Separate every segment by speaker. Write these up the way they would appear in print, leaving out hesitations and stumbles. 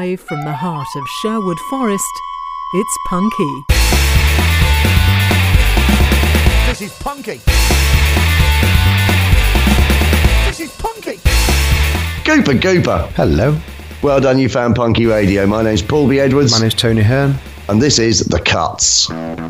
Speaker 1: Live from the heart of Sherwood Forest, it's Punky.
Speaker 2: This is Punky. This is Punky.
Speaker 3: Gooper.
Speaker 4: Hello.
Speaker 3: Well done, you found Punky Radio. My name's Paul B. Edwards.
Speaker 4: My name's Tony Hearn.
Speaker 3: And this is The Cuts.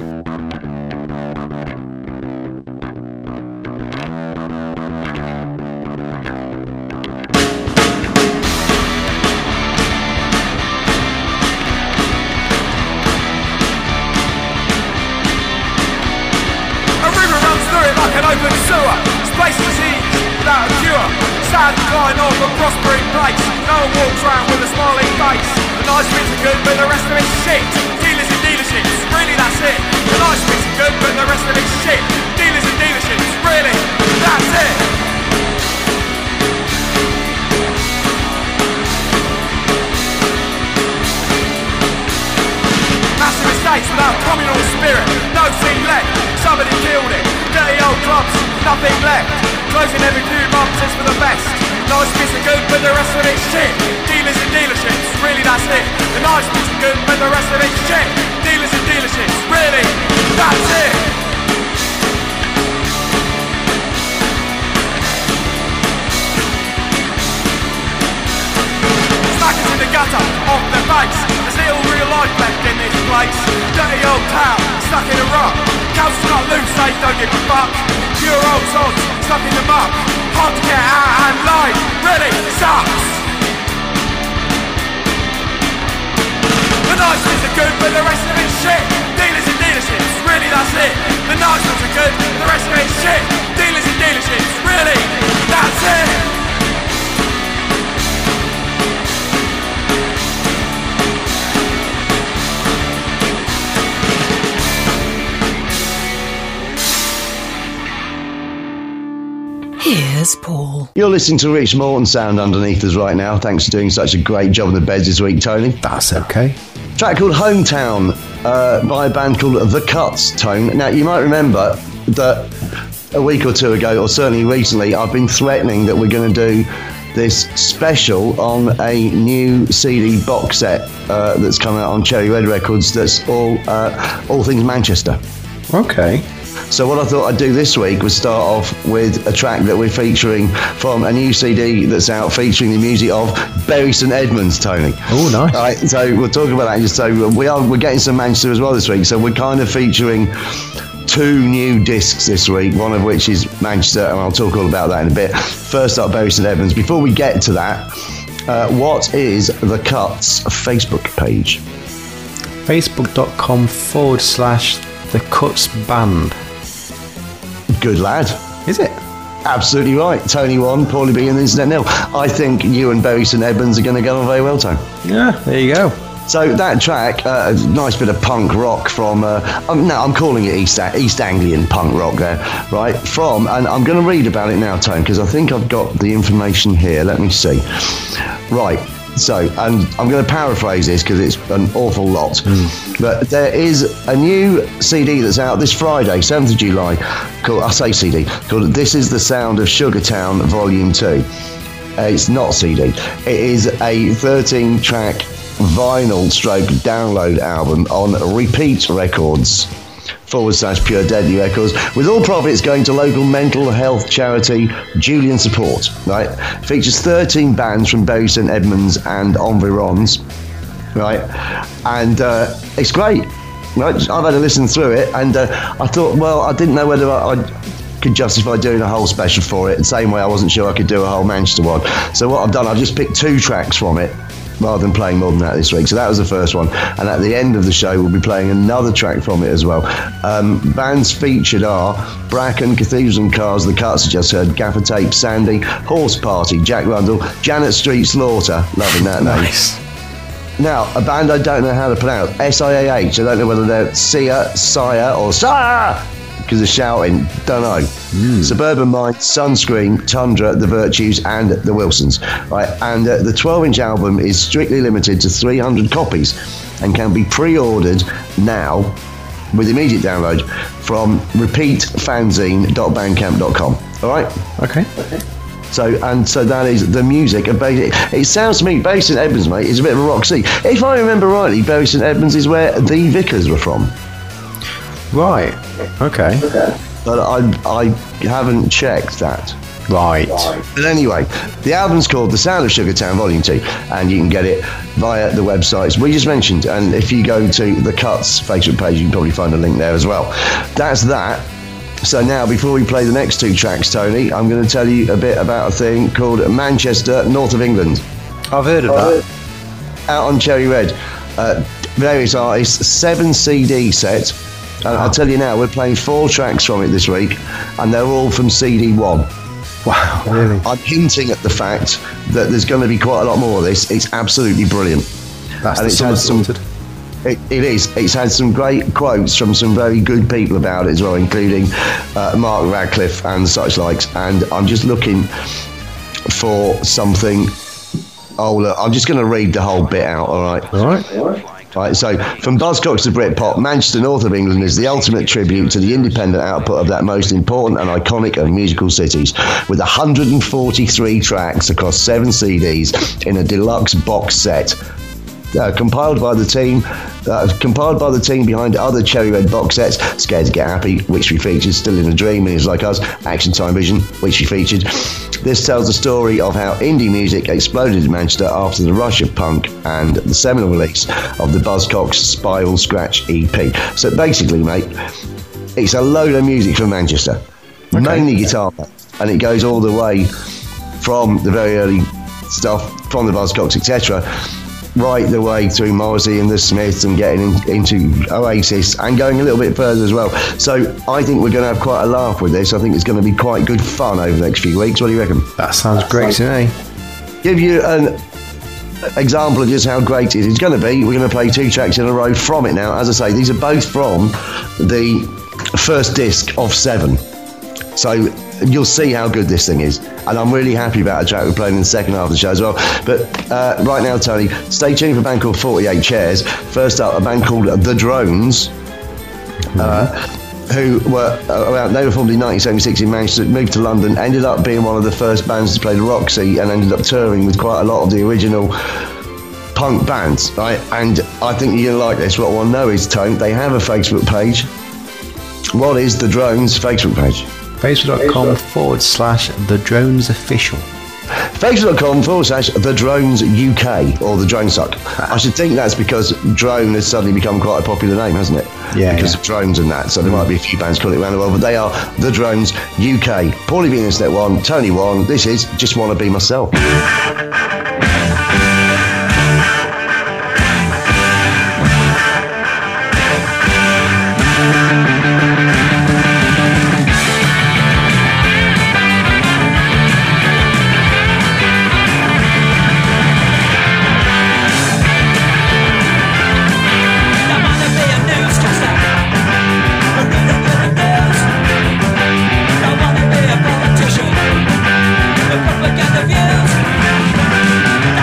Speaker 5: Decline of a prospering place. No one walks round with a smiling face. The nice bits are good, but the rest of it's shit. Dealers and dealerships, really that's it. The nice bits are good, but the rest of it's shit. Dealers and dealerships, really, that's it. Massive estates without communal spirit. No scene left, somebody killed it. Dirty old clubs, nothing left. Closing every few months is for the best. Nice bits are good, but the rest of it's shit. Dealers and dealerships, really that's it. The nice bits are good, but the rest of it's shit. Dealers and dealerships, really, that's it. Smackers in the gutter, off their face. There's little real life left in this place. Dirty old town, stuck in a rut. Council's not loose, they don't give a fuck. Pure old sods, stuck in the muck. Hard to get out and life really sucks. The nice bits are good, but the rest of it's shit. Dealers and dealerships, really that's it. The nice bits are good, but the rest of it's shit. Dealers and dealerships, really, that's it.
Speaker 1: Here's Paul.
Speaker 3: You're listening to Rich Morton sound underneath us right now. Thanks for doing such a great job on the beds this week, Tony.
Speaker 4: That's okay.
Speaker 3: Track called Hometown by a band called The Cuts, Tone. Now, you might remember that a week or two ago, or certainly recently, I've been threatening that we're going to do this special on a new CD box set that's coming out on Cherry Red Records that's all things Manchester.
Speaker 4: Okay.
Speaker 3: So what I thought I'd do this week was start off with a track that we're featuring from a new CD that's out featuring the music of Bury St Edmunds, Tony.
Speaker 4: Oh, nice.
Speaker 3: All right, so we'll talk about that. So we're getting some Manchester as well this week. So we're kind of featuring two new discs this week, one of which is Manchester, and I'll talk all about that in a bit. First up, Bury St Edmunds. Before we get to that, what is The Cuts Facebook page?
Speaker 4: Facebook.com/The Cuts Band.
Speaker 3: Good lad.
Speaker 4: Is it?
Speaker 3: Absolutely right. Tony 1, Paulie B and the Internet 0. I think you and Bury St Edmunds are going to get on very well, Tony.
Speaker 4: Yeah, there you go.
Speaker 3: So that track, a nice bit of punk rock from, I'm calling it East Anglian punk rock there, right? And I'm going to read about it now, Tony, because I think I've got the information here. Let me see. Right. So, and I'm going to paraphrase this because it's an awful lot. But there is a new CD that's out this Friday, 7th of July, called This Is the Sound of Sugartown Volume 2. It's not CD. It is a 13-track vinyl stroke download album on Repeat Records /Pure Deadly Records, with all profits going to local mental health charity Julian Support. Right, features 13 bands from Bury St Edmunds and Environs. Right, and it's great. Right, I've had a listen through it, and I thought, well, I didn't know whether I could justify doing a whole special for it. The same way I wasn't sure I could do a whole Manchester one. So what I've done, I've just picked 2 tracks from it, rather than playing more than that this week. So that was the first one, and at the end of the show we'll be playing another track from it as well. Bands featured are Bracken, Cathedrals and Cars, The Cuts I just heard, Gaffer Tape, Sandy, Horse Party, Jack Rundle, Janet Street Slaughter, loving that name.
Speaker 4: Nice.
Speaker 3: Now, a band I don't know how to pronounce, SIAH, I don't know whether they're Sire or Sire, because of shouting, don't know. Suburban Mind, Sunscreen, Tundra, The Virtues and The Wilsons. Right, and the 12-inch album is strictly limited to 300 copies and can be pre-ordered now with immediate download from repeatfanzine.bandcamp.com. All right?
Speaker 4: Okay.
Speaker 3: So that is the music of Bury. It sounds to me, Bury St Edmunds, mate, is a bit of a rock scene. If I remember rightly, Bury St Edmunds is where the Vickers were from.
Speaker 4: Right. Okay.
Speaker 3: But I haven't checked that.
Speaker 4: Right.
Speaker 3: But anyway, the album's called The Sound of Sugartown Volume 2, and you can get it via the websites we just mentioned. And if you go to the Cuts Facebook page, you can probably find a link there as well. That's that. So now, before we play the next two tracks, Tony, I'm going to tell you a bit about a thing called Manchester, North of England.
Speaker 4: I've heard of that.
Speaker 3: Out on Cherry Red. Various artists, 7 CD set. And I'll tell you now, we're playing 4 tracks from it this week, and they're all from CD 1.
Speaker 4: Wow, really?
Speaker 3: I'm hinting at the fact that there's going to be quite a lot more of this. It's absolutely brilliant.
Speaker 4: That's
Speaker 3: And
Speaker 4: the
Speaker 3: it's
Speaker 4: summer
Speaker 3: had some-
Speaker 4: sorted.
Speaker 3: It is. It's had some great quotes from some very good people about it as well, including Mark Radcliffe and such likes. And I'm just looking for something. Oh, look, I'm just going to read the whole bit out, all right?
Speaker 4: All right.
Speaker 3: Right, so from Buzzcocks to Britpop, Manchester, North of England is the ultimate tribute to the independent output of that most important and iconic of musical cities, with 143 tracks across 7 CDs in a deluxe box set. Compiled by the team behind other Cherry Red box sets, Scared to Get Happy, which we featured, Still in a Dream, and Is Like Us, Action Time Vision, which we featured. This tells the story of how indie music exploded in Manchester after the rush of punk and the seminal release of the Buzzcocks Spiral Scratch EP. So basically, mate, it's a load of music from Manchester, mainly guitar, and it goes all the way from the very early stuff from the Buzzcocks, etc., right the way through Morrissey and the Smiths and getting into Oasis and going a little bit further as well. So I think we're going to have quite a laugh with this. I think it's going to be quite good fun over the next few weeks. What do you reckon?
Speaker 4: That sounds great to me.
Speaker 3: Give you an example of just how great it is. It's going to be, we're going to play 2 tracks in a row from it now. As I say, these are both from the first disc of 7. So you'll see how good this thing is. And I'm really happy about a track we're playing in the second half of the show as well. But right now, Tony, stay tuned for a band called 48 Chairs. First up, a band called The Drones, who were around, they were formed in 1976 in Manchester, moved to London, ended up being one of the first bands to play the Roxy, and ended up touring with quite a lot of the original punk bands, right? And I think you're going to like this. What I want to know is, Tone, they have a Facebook page. What is The Drones' Facebook page?
Speaker 4: Facebook.com/The Drones Official.
Speaker 3: Facebook.com/The Drones UK, or The Drone Suck. I should think that's because drone has suddenly become quite a popular name, hasn't it?
Speaker 4: Yeah.
Speaker 3: Because of drones and that. So there might be a few bands calling it around the world, but they are The Drones UK. Paulie B, Internet 1, Tony 1. This is Just Wanna Be Myself.
Speaker 6: Propaganda views.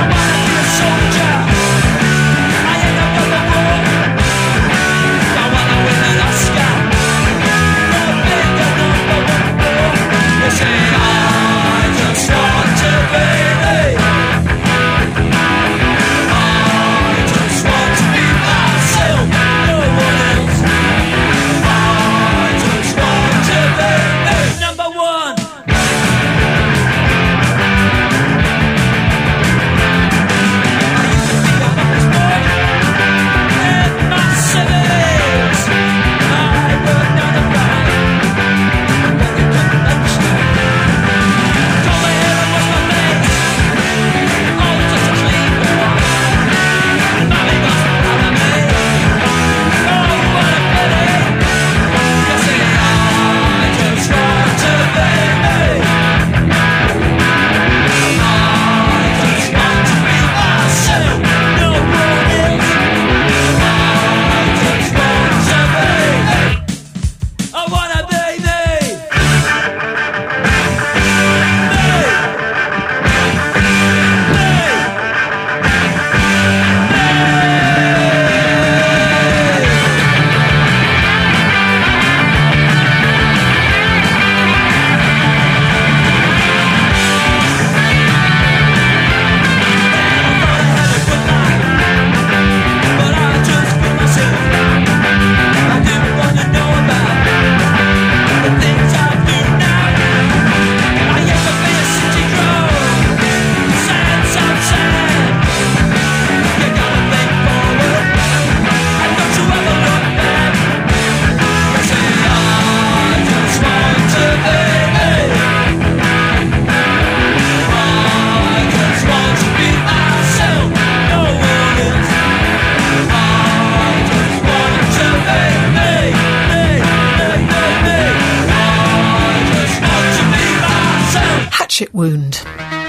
Speaker 1: hatchet wound.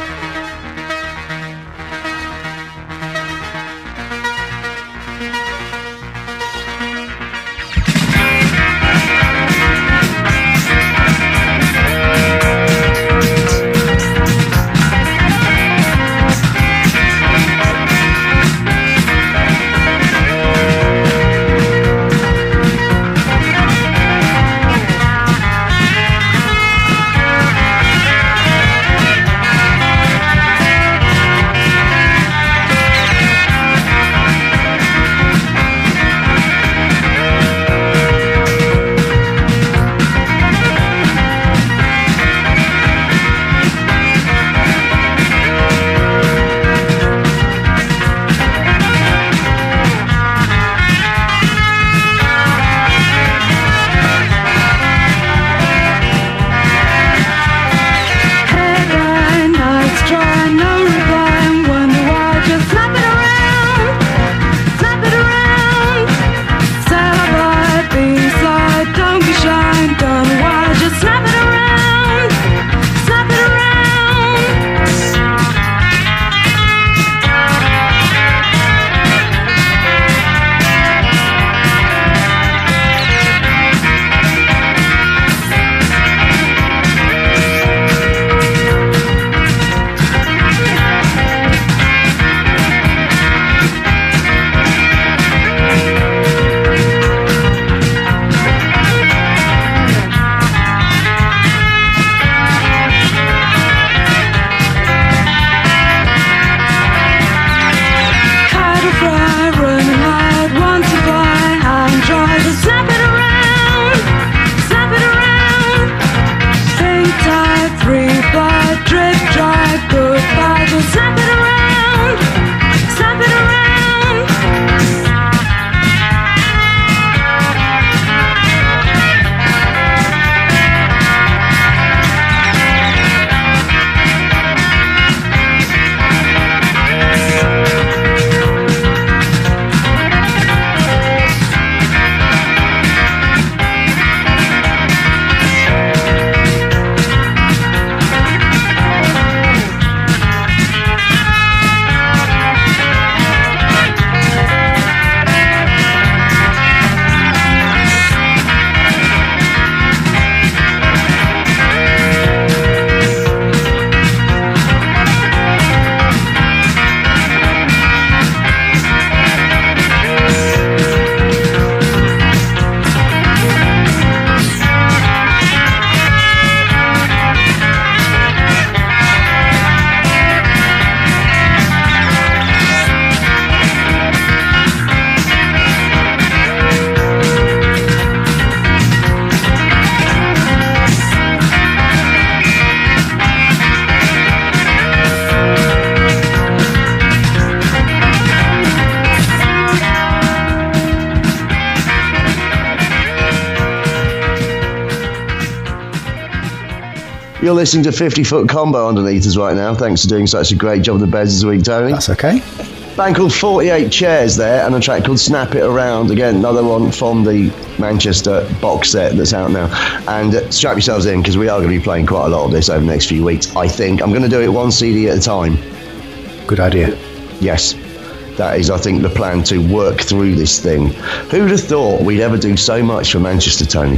Speaker 3: You're listening to 50-Foot Combo underneath us right now. Thanks for doing such a great job on the beds this week, Tony.
Speaker 4: That's okay.
Speaker 3: Band called 48 Chairs there, and a track called Snap It Around. Again, another one from the Manchester box set that's out now. And strap yourselves in, because we are going to be playing quite a lot of this over the next few weeks, I think. I'm going to do it one CD at a time.
Speaker 4: Good idea.
Speaker 3: Yes. That is, I think, the plan to work through this thing. Who'd have thought we'd ever do so much for Manchester, Tony?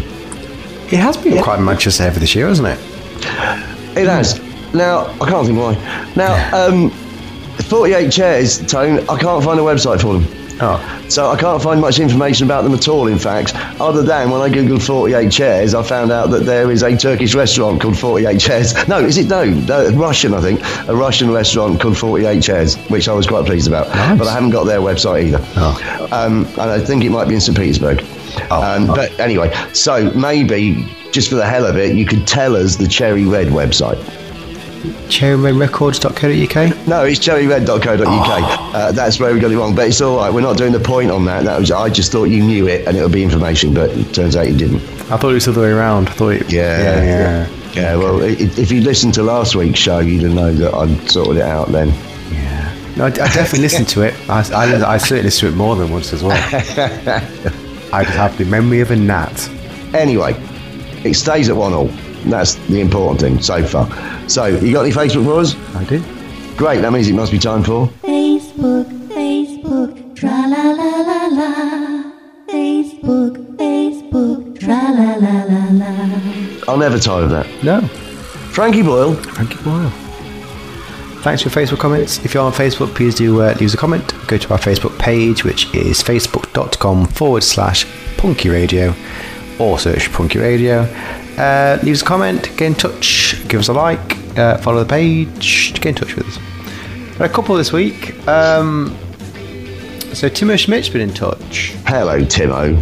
Speaker 4: It has been quite Manchester heavy this year, hasn't it?
Speaker 3: It has. Now, I can't think why. Now, 48 Chairs, Tone, I can't find a website for them.
Speaker 4: Oh.
Speaker 3: So I can't find much information about them at all, in fact, other than when I googled 48 Chairs, I found out that there is a Turkish restaurant called 48 Chairs. No, is it? No, Russian, I think. A Russian restaurant called 48 Chairs, which I was quite pleased about. Nice. But I haven't got their website either.
Speaker 4: Oh.
Speaker 3: And I think it might be in St. Petersburg. But anyway, so maybe, just for the hell of it, you could tell us the Cherry Red website.
Speaker 4: CherryRedRecords.co.uk?
Speaker 3: No, it's cherryred.co.uk. That's where we got it wrong, but it's all right. We're not doing the point on that. I just thought you knew it and it would be information, but it turns out you didn't.
Speaker 4: I thought it was the other way around. I thought it,
Speaker 3: Yeah, well, if you listened to last week's show, you'd know that I'd sorted it out then.
Speaker 4: Yeah. No, I definitely listened to it. I certainly listened to it more than once as well. I just have the memory of a gnat.
Speaker 3: Anyway, it stays at 1-1. That's the important thing so far. So, you got any Facebook for us?
Speaker 4: I do.
Speaker 3: Great, that means it must be time for...
Speaker 6: Facebook, tra-la-la-la-la. Facebook, tra-la-la-la-la.
Speaker 3: I'll never tire of that.
Speaker 4: No.
Speaker 3: Frankie Boyle.
Speaker 4: Frankie Boyle. Thanks for your Facebook comments. If you're on Facebook, please do leave us a comment. Go to our Facebook page, which is facebook.com/Punky Radio, or search Punky Radio. Leave us a comment, get in touch, give us a like, follow the page to get in touch with us. Got a couple this week. So Timo Schmidt's been in touch.
Speaker 3: Hello, Timo.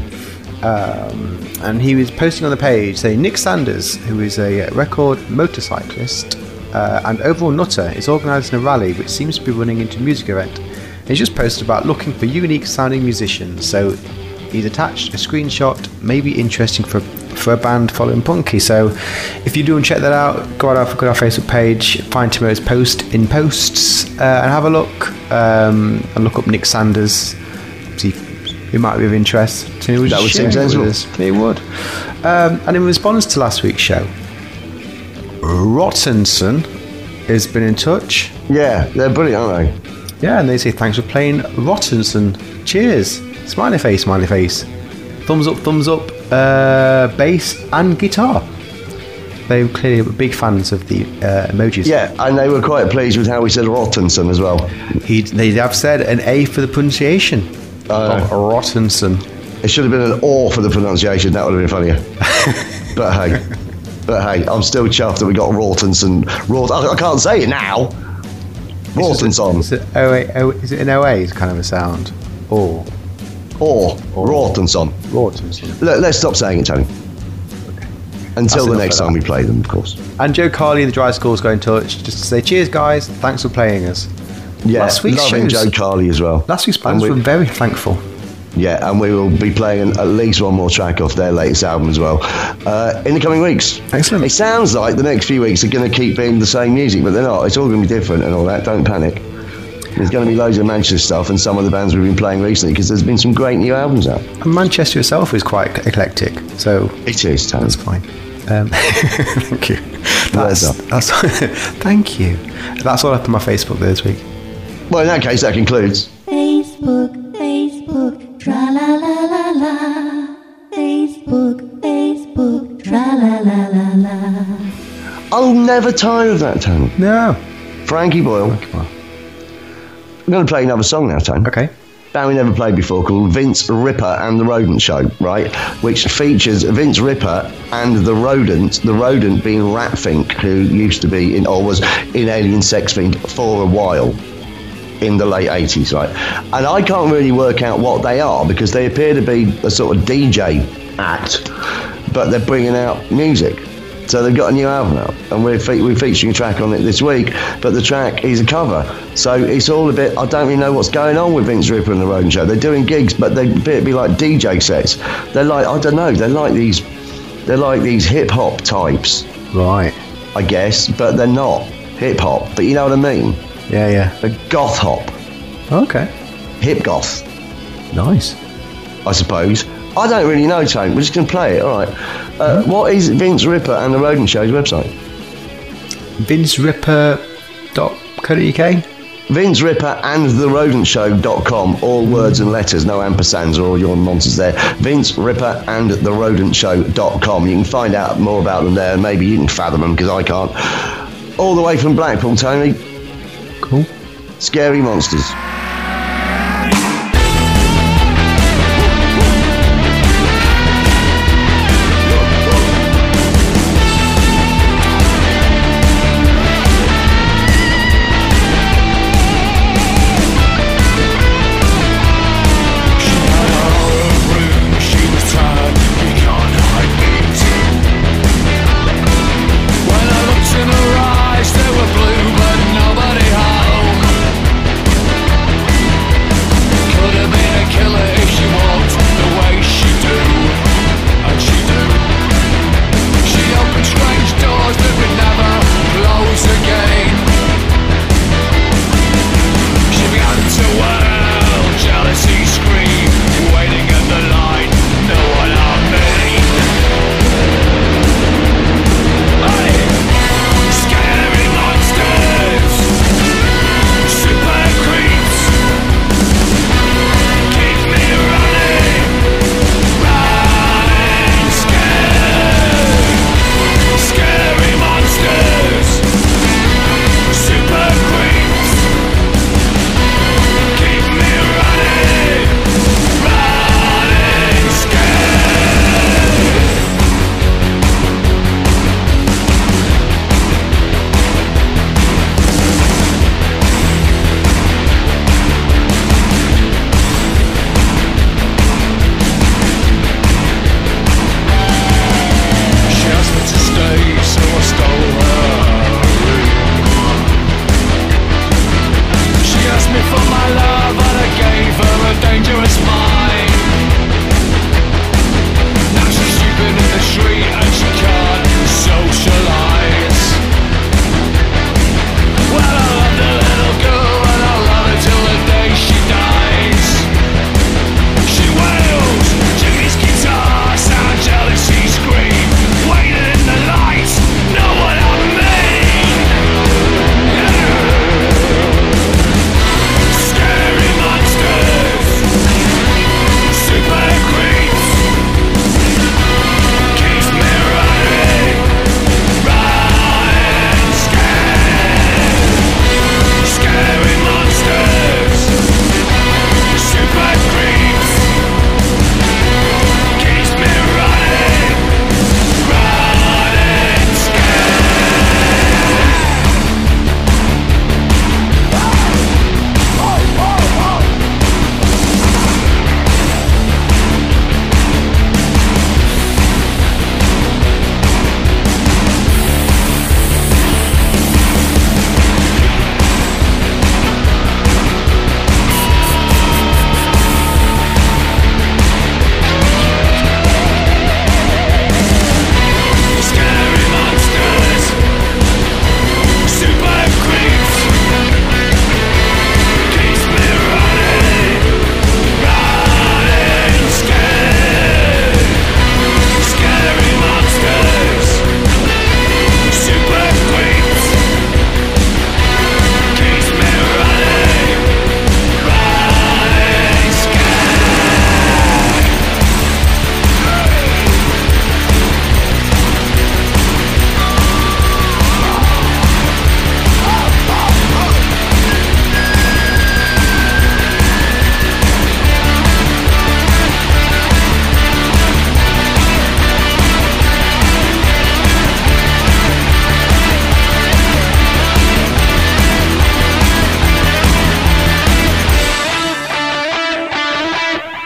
Speaker 4: And he was posting on the page saying Nick Sanders, who is a record motorcyclist and overall nutter, is organising a rally which seems to be running into a music event. And he's just posted about looking for unique sounding musicians. So he's attached a screenshot, maybe interesting for a band following Punky. So if you do want to check that out, go on our Facebook page, find Timo's post in posts, and have a look, and look up Nick Sanders. See who might be of interest. That
Speaker 3: would seem sensible.
Speaker 4: It would. And in response to last week's show, Rottenson has been in touch.
Speaker 3: Yeah, they're brilliant, aren't they?
Speaker 4: Yeah, and they say thanks for playing Rottenson. Cheers. Smiley face, smiley face. Thumbs up, bass and guitar. They clearly were big fans of the emojis.
Speaker 3: Yeah, and they were quite pleased with how we said Rottenson as well.
Speaker 4: They have said an A for the pronunciation. Rottenson.
Speaker 3: It should have been an O for the pronunciation. That would have been funnier. But hey, I'm still chuffed that we got Rottenson. I can't say it now. Rottenson.
Speaker 4: Is it an OA? Is kind of a sound. Or
Speaker 3: Rottenson. Let's stop saying it, Tony.
Speaker 4: Okay.
Speaker 3: Until the next time we play them, of course.
Speaker 4: And Joe Carley, the Dry Schools, got in touch just to say, cheers, guys. Thanks for playing us.
Speaker 3: Yeah,
Speaker 4: last week's
Speaker 3: loving Joe Carley as well.
Speaker 4: Last week's bands were very thankful.
Speaker 3: Yeah, and we will be playing at least one more track off their latest album as well in the coming weeks.
Speaker 4: Excellent.
Speaker 3: It sounds like the next few weeks are going to keep being the same music, but they're not. It's all going to be different and all that. Don't panic. There's going to be loads of Manchester stuff and some of the bands we've been playing recently because there's been some great new albums out.
Speaker 4: And Manchester itself is quite eclectic, so
Speaker 3: it is. Tony.
Speaker 4: That's fine. Thank you. That's thank you. That's all up on my Facebook this week.
Speaker 3: Well, in that case, that concludes.
Speaker 6: Facebook, tra-la-la-la-la. Facebook, tra-la-la-la-la.
Speaker 3: I'll never tire of that, Tony.
Speaker 4: No.
Speaker 3: Frankie Boyle. I'm going to play another song now, Tony.
Speaker 4: Okay.
Speaker 3: Band we never played before called Vince Ripper and the Rodent Show, right? Which features Vince Ripper and the Rodent being Ratfink, who used to be was in Alien Sex Fiend for a while in the late 80s, right? And I can't really work out what they are because they appear to be a sort of DJ act, but they're bringing out music. So they've got a new album out, and we're featuring a track on it this week, but the track is a cover. So it's all a bit, I don't really know what's going on with Vince Ripper and the Rodent Show. They're doing gigs, but they appear to be like DJ sets. They're like, I don't know, they're like these hip-hop types.
Speaker 4: Right.
Speaker 3: I guess, but they're not hip-hop, but you know what I mean?
Speaker 4: Yeah.
Speaker 3: They're goth hop.
Speaker 4: Okay.
Speaker 3: Hip goth.
Speaker 4: Nice.
Speaker 3: I suppose. I don't really know, Tone. We're just going to play it, all right. What is Vince Ripper and the Rodent Show's website?
Speaker 4: vinceripper.co.uk.
Speaker 3: Vince Ripper and the rodentshow.com, all words and letters, no ampersands or all your nonsense there. Vince Ripper and the rodentshow.com. You can find out more about them there. Maybe you can fathom them because I can't. All the way from Blackpool, Tony.
Speaker 4: Cool.
Speaker 3: Scary Monsters.
Speaker 5: They were blue, but nobody home.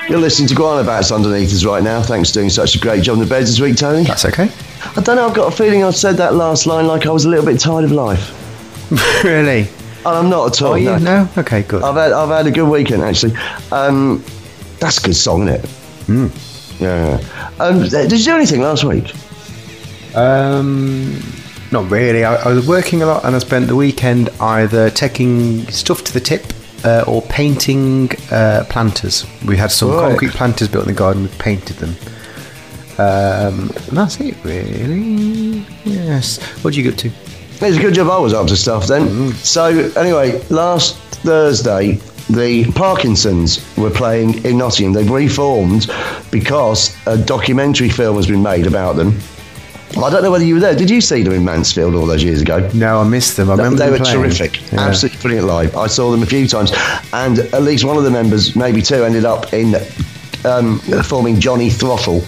Speaker 3: You're listening to Guanabats underneath us right now. Thanks for doing such a great job in the beds this week, Tony.
Speaker 4: That's okay.
Speaker 3: I don't know, I've got a feeling I said that last line like I was a little bit tired of life.
Speaker 4: Really?
Speaker 3: And I'm not at all.
Speaker 4: Are you? No? Okay, good.
Speaker 3: I've had a good weekend, actually. That's a good song, isn't it? Yeah. Did you do anything last week?
Speaker 4: Not really. I was working a lot, and I spent the weekend either taking stuff to the tip or painting planters. We had some concrete planters built in the garden. We painted them. And that's it, really. Yes. What did you get to?
Speaker 3: It's a good job I was up to stuff then. So, anyway, last Thursday, the Parkinsons were playing in Nottingham. They've reformed because a documentary film has been made about them. I don't know whether you were there. Did you see them in Mansfield all those years ago?
Speaker 4: No, I missed them. I remember
Speaker 3: they
Speaker 4: them
Speaker 3: were
Speaker 4: playing.
Speaker 3: terrific.
Speaker 4: Yeah.
Speaker 3: Absolutely brilliant live. I saw them a few times. And at least one of the members, maybe two, ended up in forming Johnny Throttle.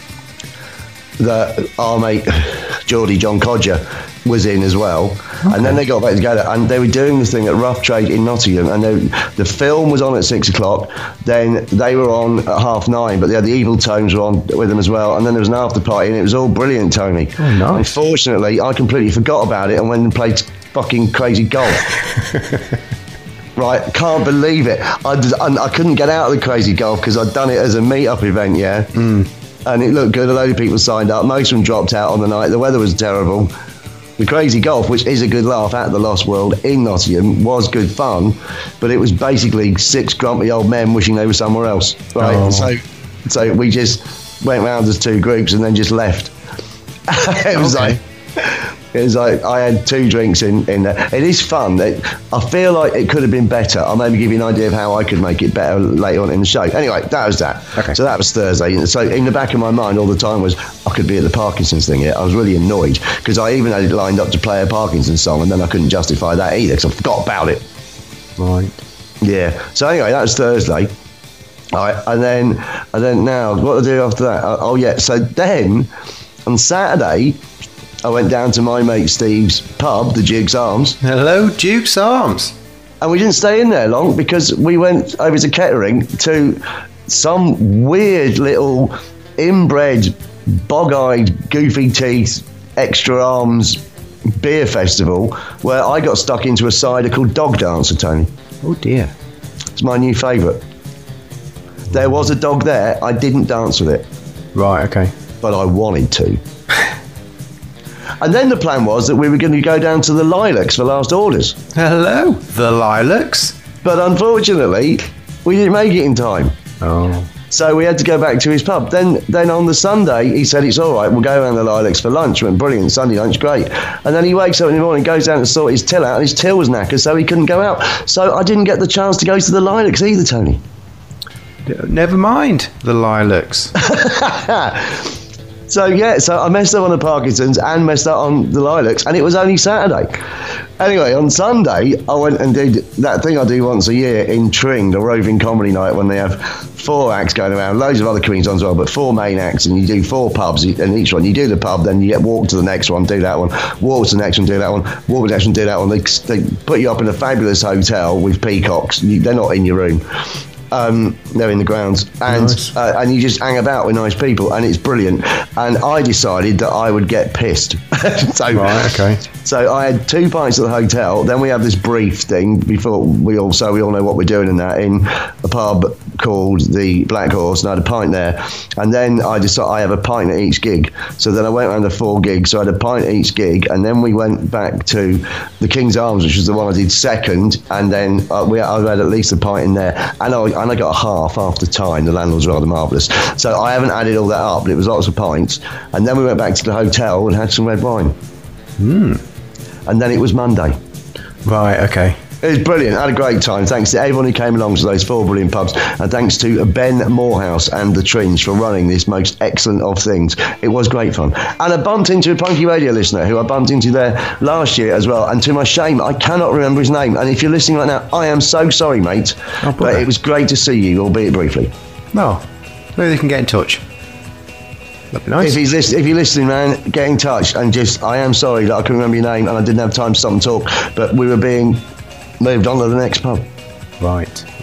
Speaker 3: Our mate, Geordie John Codger, was in as well. Okay. And then they got back together and they were doing this thing at Rough Trade in Nottingham, and the film was on at 6 o'clock, then they were on at 9:30, but they had the Evil Tones were on with them as well, and then there was an after party, and it was all brilliant, Tony.
Speaker 4: Oh, nice.
Speaker 3: Unfortunately, I completely forgot about it and went and played fucking crazy golf. Right, can't believe it. I couldn't get out of the crazy golf because I'd done it as a meet-up event, yeah? And it looked good. A load of people signed up. Most of them dropped out on the night. The weather was terrible. The crazy golf, which is a good laugh at the Lost World in Nottingham, was good fun, but it was basically 6 grumpy old men wishing they were somewhere else. Right, so we just went round as 2 groups and then just left. It was like I had 2 drinks in there. It is fun. I feel like it could have been better. I'll maybe give you an idea of how I could make it better later on in the show. Anyway, that was that. Okay. So that was Thursday. So in the back of my mind all the time was I could be at the Parkinson's thing here. I was really annoyed because I even had it lined up to play a Parkinson's song, and then I couldn't justify that either because I forgot about it.
Speaker 4: Right.
Speaker 3: Yeah. So anyway, that was Thursday. All right. And then now, what do I do after that? So then on Saturday, I went down to my mate Steve's pub, the Duke's Arms.
Speaker 4: Hello, Duke's Arms.
Speaker 3: And we didn't stay in there long because we went over to Kettering to some weird little inbred, bog-eyed, goofy teeth, extra arms beer festival where I got stuck into a cider called Dog Dancer, Tony.
Speaker 4: Oh dear.
Speaker 3: It's my new favourite. There was a dog there. I didn't dance with it.
Speaker 4: Right, okay.
Speaker 3: But I wanted to. And then the plan was that we were going to go down to the Lilacs for last orders.
Speaker 4: Hello, the Lilacs.
Speaker 3: But unfortunately, we didn't make it in time.
Speaker 4: Oh.
Speaker 3: So we had to go back to his pub. Then on the Sunday, he said, it's all right, we'll go around the Lilacs for lunch. Went brilliant, Sunday lunch, great. And then he wakes up in the morning, goes down to sort his till out, and his till was knackered, so he couldn't go out. So I didn't get the chance to go to the Lilacs either, Tony.
Speaker 4: Never mind the Lilacs.
Speaker 3: So I messed up on the Parkinsons and messed up on the Lilacs, and it was only Saturday. Anyway, on Sunday, I went and did that thing I do once a year in Tring, the roving comedy night, when they have 4 acts going around, loads of other comedians on as well, but 4 main acts, and you do 4 pubs, and each one, you do the pub, then you get walked to the next one, do that one, walk to the next one, do that one, walk to the next one, do that one. They put you up in a fabulous hotel with peacocks. They're not in your room. They're in the grounds, and
Speaker 4: nice.
Speaker 3: And you just hang about with nice people, and it's brilliant. And I decided that I would get pissed.
Speaker 4: Right, okay.
Speaker 3: So I had 2 pints at the hotel. Then we have this brief thing before we all know what we're doing in a pub called the Black Horse, and I had a pint there. And then I decided I have a pint at each gig. So then I went around the 4 gigs. So I had a pint at each gig, and then we went back to the King's Arms, which was the one I did second. And then I had at least a pint in there, and I got a half after time. The landlord's rather marvellous. So I haven't added all that up, but it was lots of pints. And then we went back to the hotel and had some red wine. And then it was Monday.
Speaker 4: Right, okay.
Speaker 3: It was brilliant. I had a great time. Thanks to everyone who came along to those 4 brilliant pubs. And thanks to Ben Morehouse and the Tringe for running this most excellent of things. It was great fun. And I bumped into a Punky Radio listener who I bumped into there last year as well. And to my shame, I cannot remember his name. And if you're listening right now, I am so sorry, mate. But it was great to see you, albeit briefly.
Speaker 4: No, maybe they can get in touch. That'd be nice.
Speaker 3: If you're listening, man, get in touch. And I am sorry that I couldn't remember your name and I didn't have time to stop and talk. But we were being moved on to the next pub.
Speaker 4: Right,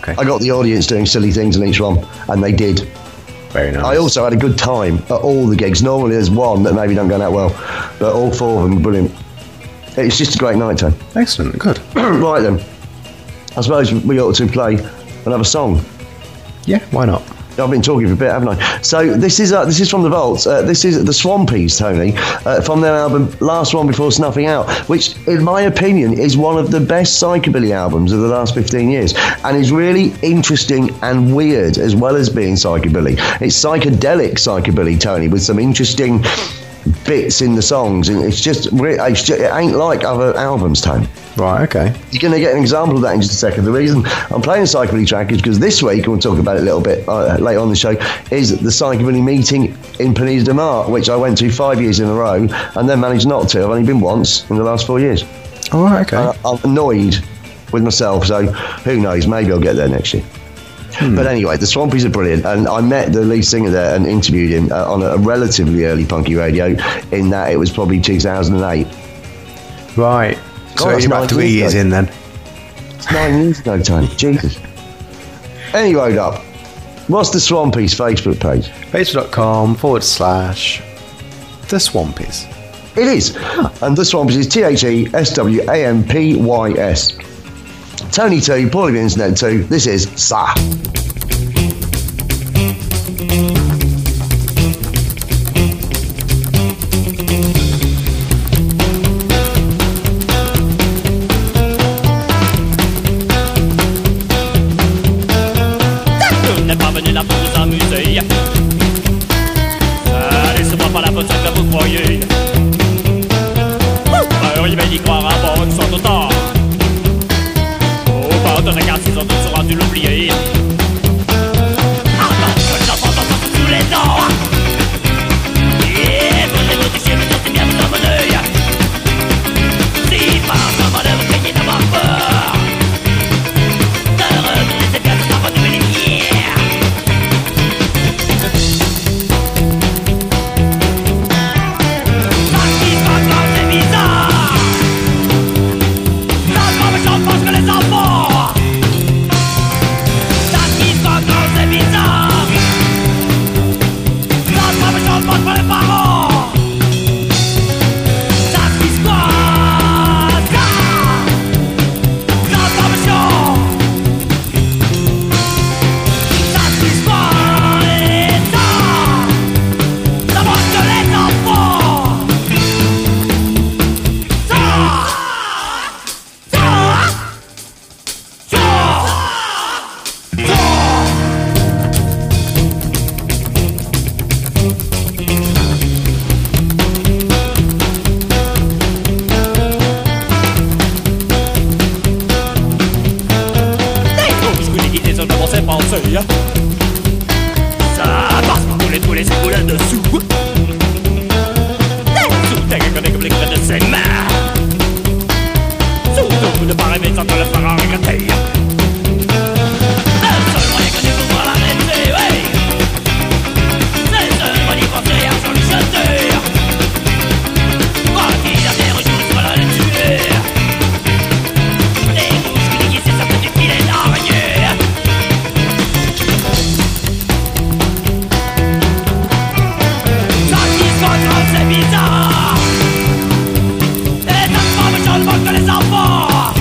Speaker 4: Okay.
Speaker 3: I got the audience doing silly things in each one, and they did.
Speaker 4: Very nice.
Speaker 3: I also had a good time at all the gigs. Normally there's one that maybe don't go that well, but all 4 of them were brilliant. It's just a great night, Tone.
Speaker 4: Excellent. Good.
Speaker 3: Right then, I suppose we ought to play another song.
Speaker 4: Yeah, why not?
Speaker 3: I've been talking for a bit, haven't I? So this is from the Vaults. This is the Swampies, Tony, from their album Last One Before Snuffing Out, which, in my opinion, is one of the best psychobilly albums of the last 15 years, and is really interesting and weird as well as being psychobilly. It's psychedelic psychobilly, Tony, with some interesting bits in the songs, and it ain't like other albums, Tony.
Speaker 4: Right, okay.
Speaker 3: You're going to get an example of that in just a second. The reason I'm playing a psychobilly track is because this week, and we'll talk about it a little bit later on in the show, is the psychobilly meeting in Penise de Mar, which I went to 5 years in a row and then managed not to. I've only been once in the last 4 years.
Speaker 4: All right, okay.
Speaker 3: I'm annoyed with myself, so who knows, maybe I'll get there next year. But anyway, the Swampies are brilliant, and I met the lead singer there and interviewed him on a relatively early punky radio, in that it was probably 2008.
Speaker 4: Right. So you're about 3 years in then.
Speaker 3: It's 9 years ago, Tony. Jesus. Anyway, up. What's the Swampies Facebook page?
Speaker 4: Facebook.com/The Swampies.
Speaker 3: It is. And the Swampies is THESWAMPYS. Tony 2, Paulie the Internet 2. This is Sa.
Speaker 7: On n'est pas venu là pour vous amuser. Laissez-moi pas la pote que vous croyez. Il va y croire à bon, ils sont autant. Oh, pardon, regarde, s'ils ont tous sera dû l'oublier. Attends, que j'entends sous les dents. Et vous les notifiez, mais c'est bien vous emmener. Si par sa manœuvre, vous craignez d'avoir peur. Ne retenez bien, ça va devenir lumière. Ça qui se passe là, c'est bizarre. Ça se passe, mais j'en pense que les enfants. Ça qui se passe là, c'est bizarre. Ça se passe, mais j'en pense pas les parents. Ça qui se passe, ça se passe, méchant. Ça qui se passe, ça mange que les enfants. Ça passe par tous les égouts là-dessous. Sous ta gueule comme les graines de ses mains. Surtout ne pas rêver sans te le faire en regretter. Le seul moyen que tu peux voir l'arrêter, oui. C'est le seul moyen d'y penser à s'en lui jeter. Quand il a des rejours, tu vas la tuer. Les bouches qui c'est ça que tu files d'araignée. C'est bizarre. Et ça se passe, mais j'en pense que les enfants.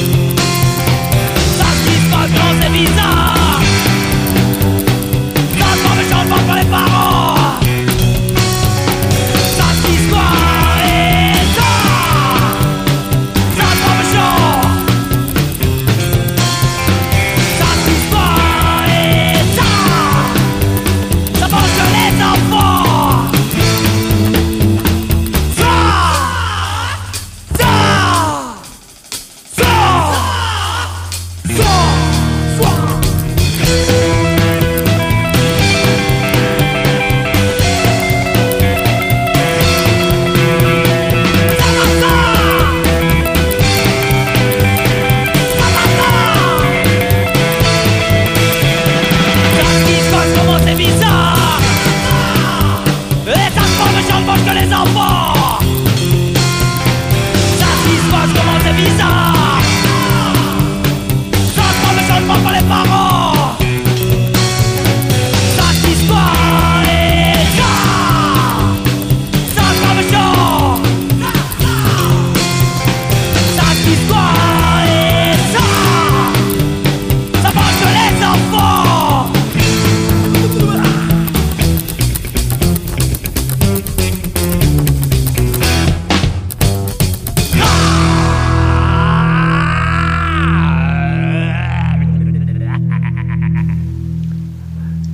Speaker 7: Ça qui se passe, non, c'est bizarre. Ça se passe, mais j'en pense pas les parents. Ça qui se passe, et ça se passe, méchant. Ça qui se passe, et ça pense que les enfants. Pas les parents.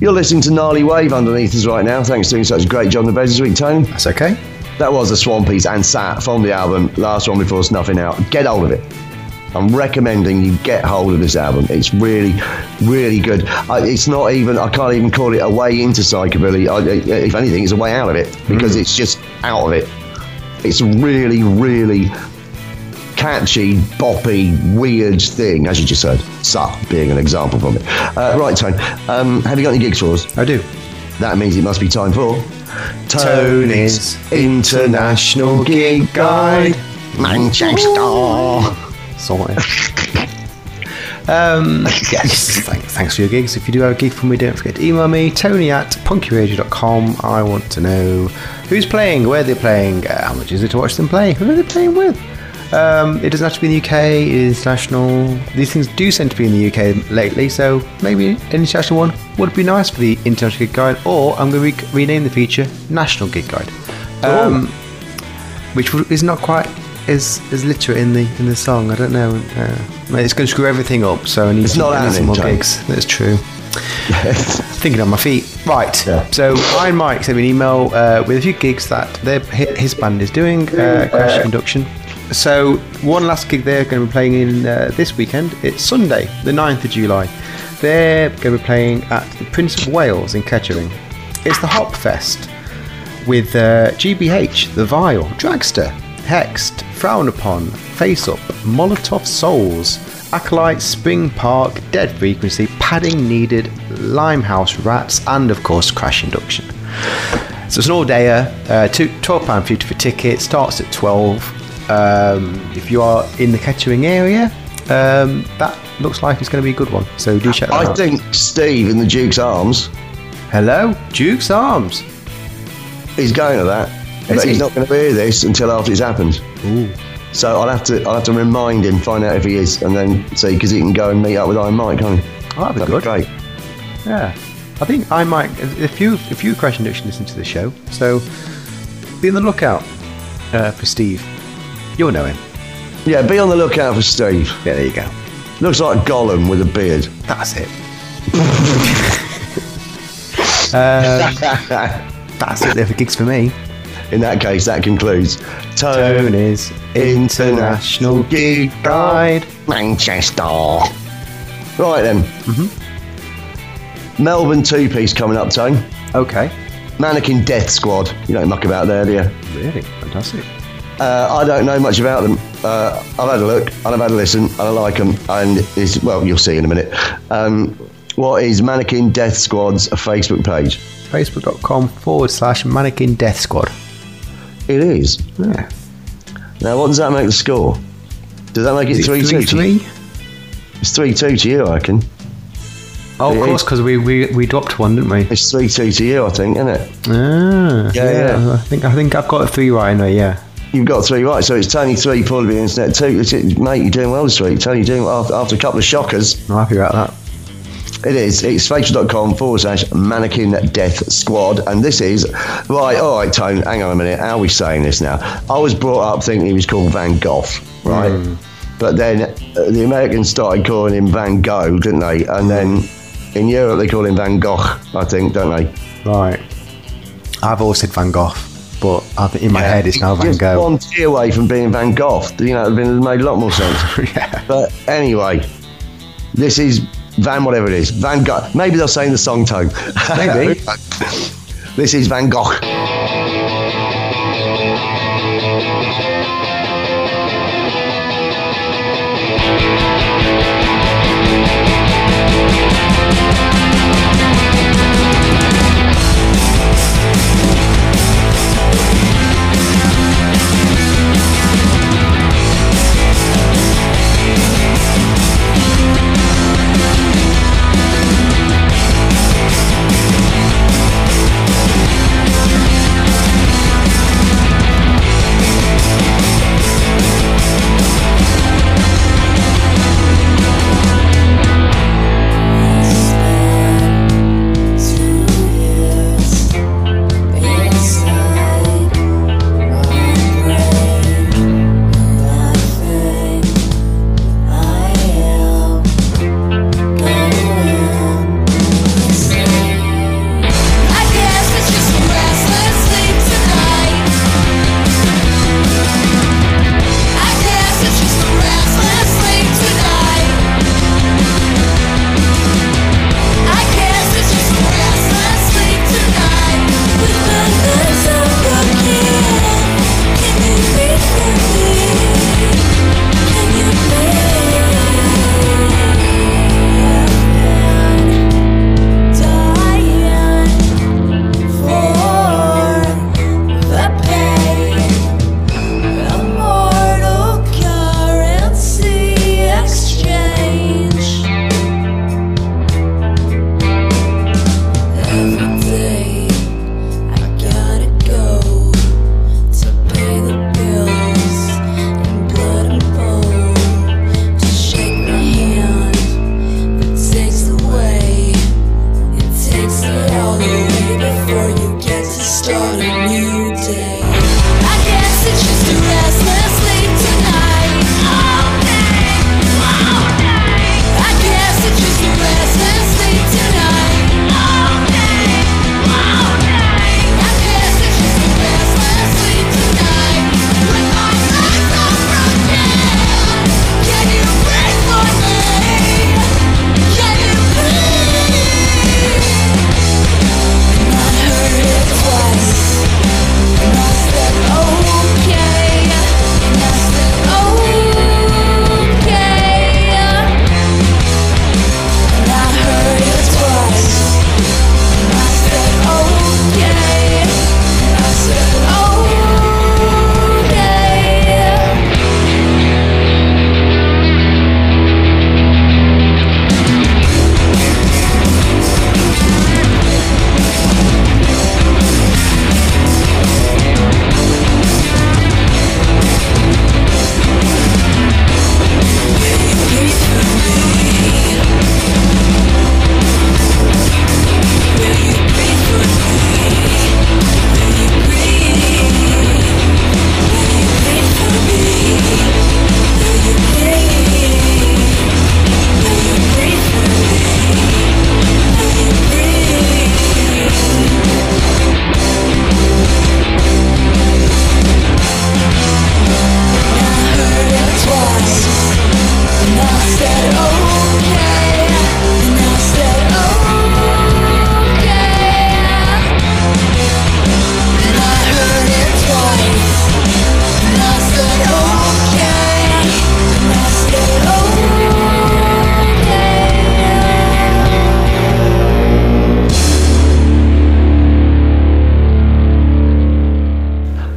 Speaker 3: You're listening to Gnarly Wave underneath us right now. Thanks for doing such a great job on the bed this week, Tony.
Speaker 4: That's okay.
Speaker 3: That was the Swampies and Sat from the album Last One Before Snuffing Out. Get hold of it. I'm recommending you get hold of this album. It's really, really good. It's not even, I can't even call it a way into psychobilly. If anything, it's a way out of it because it's just out of it. It's a really, really catchy, boppy, weird thing, as you just heard. Sat being an example from it. Right, Tone, have you got any gigs for us?
Speaker 4: I do.
Speaker 3: That means it must be time for
Speaker 4: Tony's International Gig Guide.
Speaker 3: Manchester.
Speaker 4: Sorry. Yes, thanks for your gigs. If you do have a gig for me, don't forget to email me, tony@punkyradio.com. I want to know who's playing, where they're playing, how much is it to watch them play, who are they playing with. It doesn't have to be in the UK, it is international. These things do tend to be in the UK lately, so maybe an international one would be nice for the International Gig Guide, or I'm going to rename the feature National Gig Guide, which is not quite as literate in the song. I don't know. It's going to screw everything up, so I need some more gigs. That's true. Thinking on my feet. Right. Yeah. So Iron Mike sent me an email with a few gigs that his band is doing, Crash Induction. So one last gig they're going to be playing in this weekend. It's Sunday, the 9th of July. They're going to be playing at the Prince of Wales in Kettering. It's the Hop Fest with GBH, The Vile, Dragster, Hexed, Frown Upon, Face Up, Molotov Souls, Acolyte, Spring Park, Dead Frequency, Padding Needed, Limehouse Rats, and of course Crash Induction. So it's an all-dayer, £12.50 for tickets, starts at 12. If you are in the Kettering area, that looks like it's going to be a good one, so do check that out.
Speaker 3: I think Steve in the Duke's Arms.
Speaker 4: Hello, Duke's Arms.
Speaker 3: He's going to that. But he's not going to hear this until after it's happened.
Speaker 4: Ooh. So
Speaker 3: I'll have to remind him, find out if he is, and then see, because he can go and meet up with Iron Mike, can't he?
Speaker 4: Oh, that'd be good.
Speaker 3: Great.
Speaker 4: Yeah, I think Iron Mike. A few Crash Induction listen to the show, so be on the lookout for Steve. You'll know him.
Speaker 3: Yeah, be on the lookout for Steve.
Speaker 4: Yeah, there you go.
Speaker 3: Looks like Gollum with a beard.
Speaker 4: That's it. That's it there for gigs for me.
Speaker 3: In that case, that concludes
Speaker 4: Tony's International Gig Guide,
Speaker 3: Manchester. Right then. Melbourne two-piece coming up, Tone.
Speaker 4: Okay.
Speaker 3: Mannequin Death Squad. You don't muck about there, do you?
Speaker 4: Really? Fantastic.
Speaker 3: I don't know much about them. I've had a look, and I've had a listen, and I like them, and well, you'll see in a minute. What is Mannequin Death Squad's Facebook page?
Speaker 4: Facebook.com/Mannequin Death Squad.
Speaker 3: It is.
Speaker 4: Yeah.
Speaker 3: Now, what does that make the score? Does that make it 3-2?
Speaker 4: 3-3?
Speaker 3: It's 3-2 to you, I reckon.
Speaker 4: Oh, of course, because we dropped one, didn't we?
Speaker 3: It's 3-2 to you, I think, isn't it?
Speaker 4: Yeah. I think I've got 3 right anyway. Yeah.
Speaker 3: You've got 3 right, so it's Tony 3, Paul the Internet 2. Mate, you're doing well this week. Tony, you're doing well after a couple of shockers.
Speaker 4: I'm happy about that.
Speaker 3: It is. It's Facebook.com/Mannequin Death Squad. And this is... Right, all right, Tone, hang on a minute. How are we saying this now? I was brought up thinking he was called Van Gogh, right? But then the Americans started calling him Van Gogh, didn't they? And then in Europe they call him Van Gogh, I think, don't they?
Speaker 4: Right. I've always said Van Gogh, but I think in my head it's now Van Gogh.
Speaker 3: Just 1 T away from being Van Gogh. You know, it would have made a lot more sense.
Speaker 4: Yeah.
Speaker 3: But anyway, this is... Van whatever it is. Van Gogh. Maybe they'll say in the song tone.
Speaker 4: Maybe.
Speaker 3: This is Van Gogh.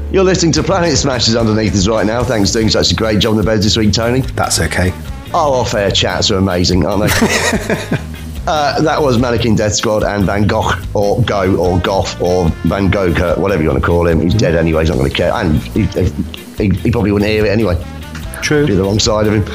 Speaker 3: You're listening to Planet Smashers underneath us right now. Thanks for doing such a great job on the beds this week, Tony.
Speaker 4: That's okay.
Speaker 3: Our off-air chats are amazing, aren't they? That was Mannequin Death Squad and Van Gogh, or Go, or Goth, or Van Gogh, whatever you want to call him. He's dead anyway, he's not going to care. And he probably wouldn't hear it anyway.
Speaker 4: True.
Speaker 3: Be the wrong side of him.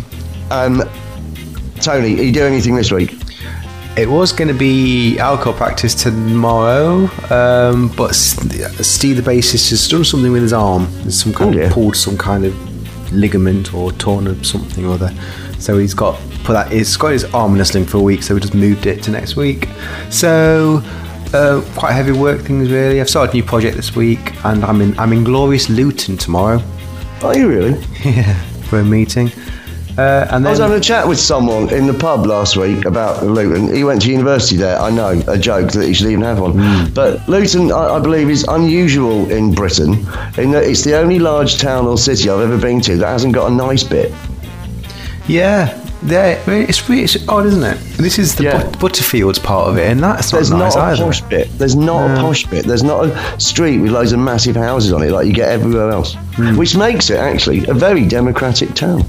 Speaker 3: Tony, are you doing anything this week?
Speaker 4: It was going to be alcohol practice tomorrow, but Steve the bassist has done something with his arm. There's some kind of pulled some kind of ligament or torn of something or other. So he's got his arm in a sling for a week, so we just moved it to next week. So quite heavy work things really. I've started a new project this week, and I'm in glorious Luton tomorrow.
Speaker 3: Are you really?
Speaker 4: Yeah, for a meeting. And then,
Speaker 3: I was having a chat with someone in the pub last week about Luton. He went to university there. I know, a joke that he should even have one. But Luton, I believe, is unusual in Britain in that it's the only large town or city I've ever been to that hasn't got a nice bit.
Speaker 4: Yeah, it's odd, isn't it? This is the Butterfields part of it, and that's not nice either.
Speaker 3: Posh bit. There's not a posh bit. There's not a street with loads of massive houses on it like you get everywhere else, which makes it actually a very democratic town.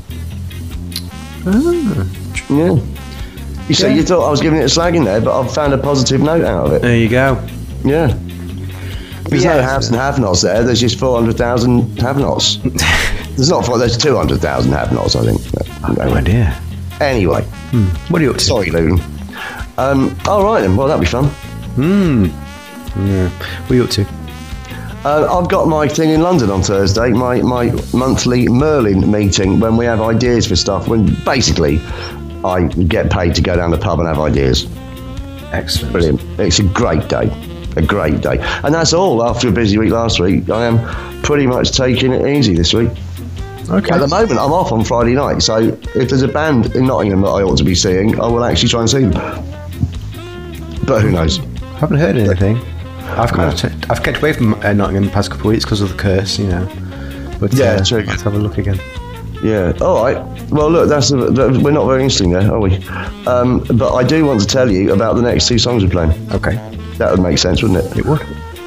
Speaker 3: Yeah. You see, you thought I was giving it a slag in there, but I've found a positive note out of it.
Speaker 4: There you go.
Speaker 3: Yeah. There's no haves and have-nots there. There's just 400,000 have-nots. There's 200,000 have-nots, I think.
Speaker 4: No idea.
Speaker 3: Anyway.
Speaker 4: What are you up to?
Speaker 3: Sorry, Luton. All right then. Well, that'll be fun.
Speaker 4: Yeah. What are you up to?
Speaker 3: I've got my thing in London on Thursday, my monthly Merlin meeting when we have ideas for stuff, when basically I get paid to go down the pub and have ideas.
Speaker 4: Excellent.
Speaker 3: Brilliant. It's a great day. A great day. And that's all. After a busy week last week, I am pretty much taking it easy this week.
Speaker 4: Okay.
Speaker 3: At the moment, I'm off on Friday night, so if there's a band in Nottingham that I ought to be seeing, I will actually try and see them. But who knows?
Speaker 4: Haven't heard anything. I've kept away from Nottingham the past couple of weeks because of the curse, you know. But
Speaker 3: yeah, true.
Speaker 4: Let's have a look again.
Speaker 3: Yeah. All right. Well, look, we're not very interesting there, are we? But I do want to tell you about the next two songs we're playing.
Speaker 4: Okay.
Speaker 3: That would make sense, wouldn't it?
Speaker 4: It would.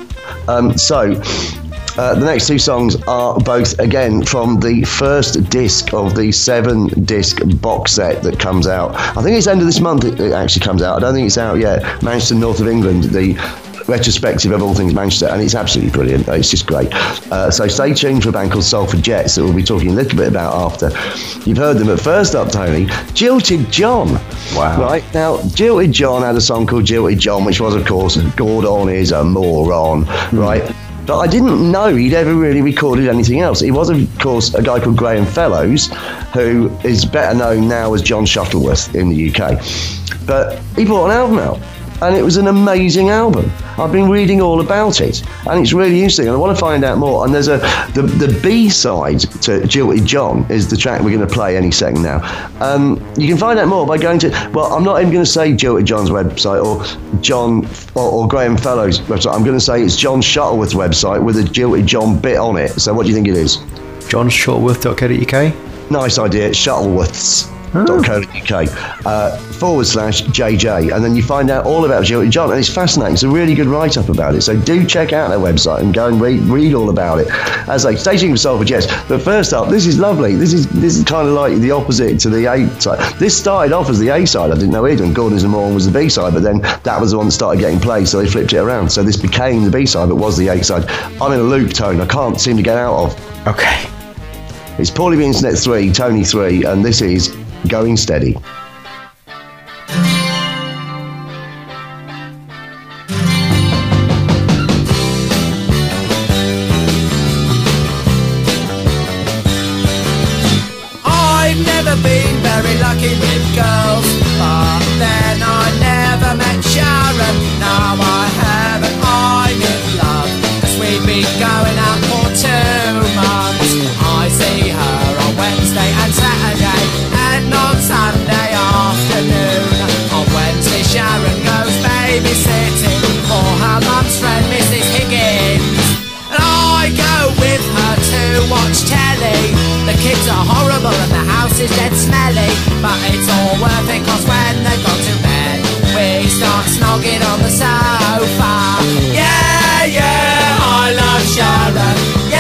Speaker 3: The next two songs are both, again, from the first disc of the 7-disc box set that comes out. I think it's end of this month it actually comes out. I don't think it's out yet. Manchester, North of England, the retrospective of all things Manchester, and it's absolutely brilliant. It's just great. So stay tuned for a band called Salford Jets that we'll be talking a little bit about after you've heard them. But first up, Tony, Jilted John.
Speaker 4: Wow.
Speaker 3: Right, now, Jilted John had a song called Jilted John, which was, of course, Gordon is a moron, right? But I didn't know he'd ever really recorded anything else. He was, of course, a guy called Graham Fellows, who is better known now as John Shuttleworth in the UK. But he brought an album out, and it was an amazing album. I've been reading all about it, and it's really interesting, and I want to find out more. And there's the B-side to Jilted John is the track we're going to play any second now. You can find out more by going to, well, I'm not even going to say Jilted John's website or Graham Fellows' website. I'm going to say it's John Shuttleworth's website with a Jilted John bit on it. So what do you think it is?
Speaker 4: JohnShuttleworth.co.uk?
Speaker 3: Nice idea. Shuttleworth's. .co.uk /JJ, and then you find out all about Jilted John, and it's fascinating. It's a really good write-up about it, so do check out their website and go and read all about it. As I stay tuned for Salford Jets. But first up, this is lovely. This is kind of like the opposite to the A side. This started off as the A side. I didn't know either, and Gordon is a Moron was the B side, but then that was the one that started getting played, so they flipped it around. So this became the B side, but was the A side. I'm in a loop, Tone. I can't seem to get out of.
Speaker 4: Okay.
Speaker 3: It's Paulie the Internet 3, Tony 3, and this is Going Steady.
Speaker 5: I've never been very lucky with girls, but then I never met Sharon. Now I haven't, I'm in love, 'cause we've been going out for 2 months. I see her on Wednesday and Saturday, and on Sunday afternoon. On Wednesday Sharon goes babysitting for her mum's friend Mrs. Higgins, and I go with her to watch telly. The kids are horrible and the house is dead smelly, but it's all worth it, 'cause when they go to bed we start snogging on the sofa. Yeah, I love Sharon.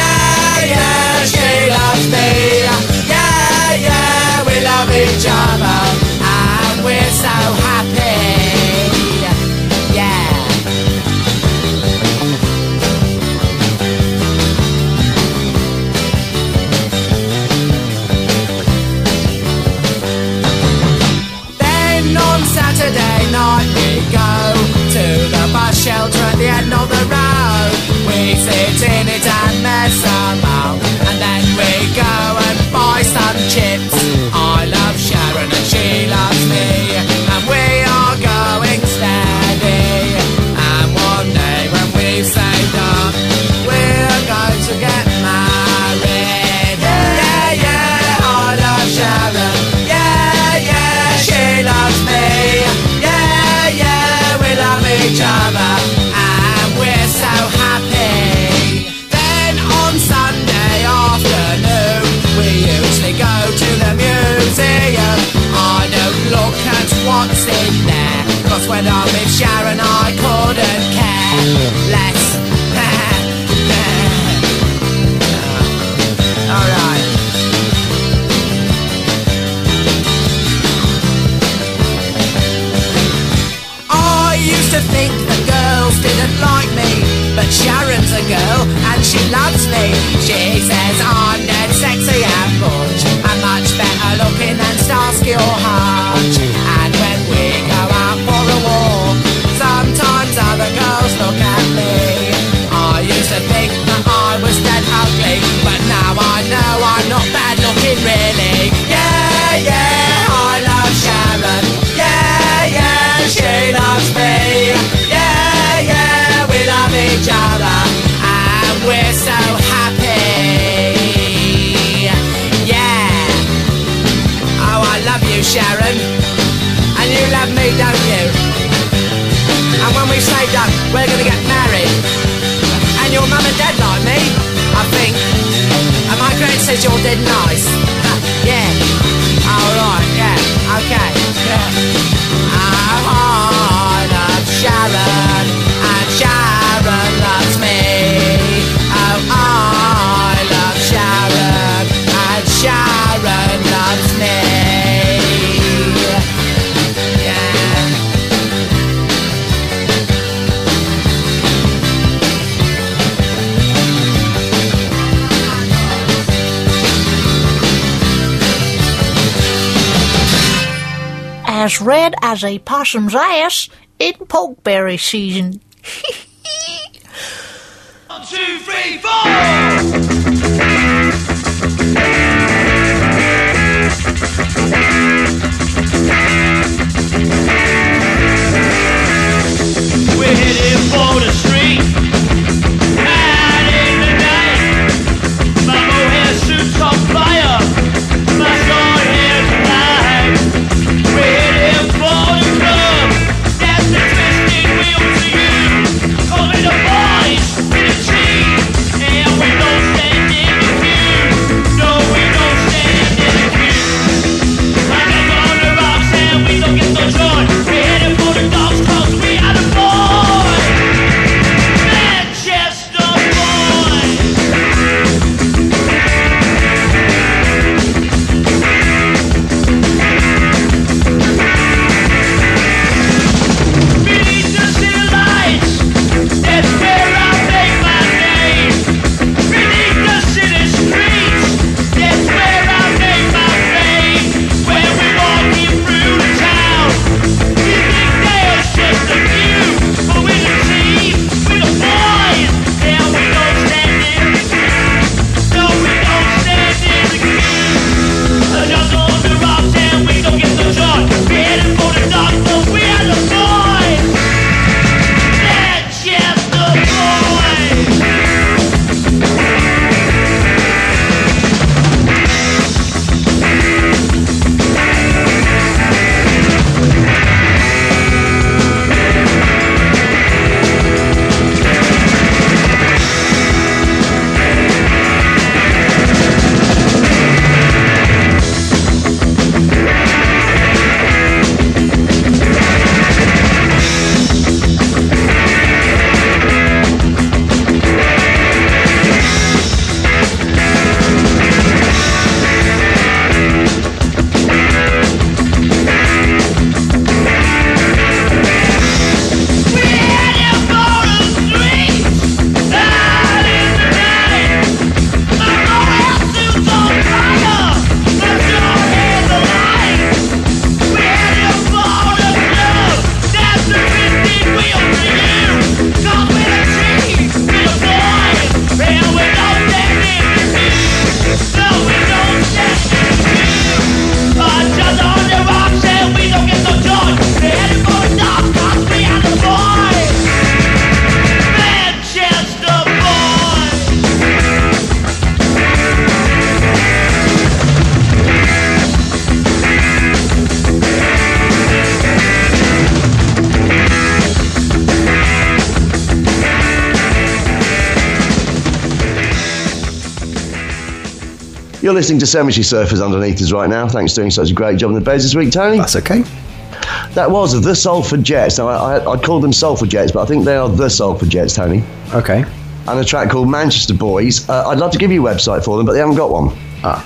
Speaker 8: She says I'm dead sexy and butch, and much better looking than Starsky or Hutch. And when we go out for a walk, sometimes other girls look at me. I used to think that I was dead ugly, but now I know I'm not bad looking really. Yeah, yeah, I love Sharon. Yeah, yeah, she loves me. Yeah, yeah, we love each other, and we're so happy. Yeah. Oh, I love you, Sharon, and you love me, don't you? And when we say done, we're gonna get married. And your mum and dad like me, I think. And my grand says you're dead nice. Yeah. Alright, yeah, okay. Yeah. I love Sharon, and Sharon loves me. Oh, I love Sharon, and Sharon loves me. Yeah.
Speaker 9: As red as a possum's ass in pokeberry season.
Speaker 7: 1, 2, 3, 4! We're heading for the street, out in the night. My mohair suit's on fire, my short hair's alive. We're heading for the club, that's the twisted wheel to you. Call me the boys with a G, and we don't stand in the queue. No, we don't stand in the queue. I got on the rocks and we don't get no joy. We're heading for the dogs 'cause we are the boys. Manchester boys. Beneath the city lights, that's where I make my name. Beneath the city streets, that's where I make my fame. When we're walking through the town, you think there's just a few, but we're the team, we're the boys, and we don't stand in the queue. No, we don't stand in the queue. Just on the rocks and we don't get the joy. We're heading for the dogs, but we are the boys. Manchester boys.
Speaker 3: You're listening to Cemetery Surfers underneath us right now. Thanks for doing such a great job in the beds this week, Tony.
Speaker 4: That's okay.
Speaker 3: That was the Salford Jets. Now, I called them Salford Jets, but I think they are the Salford Jets, Tony.
Speaker 4: Okay.
Speaker 3: And a track called Manchester Boys. I'd love to give you a website for them, but they haven't got one.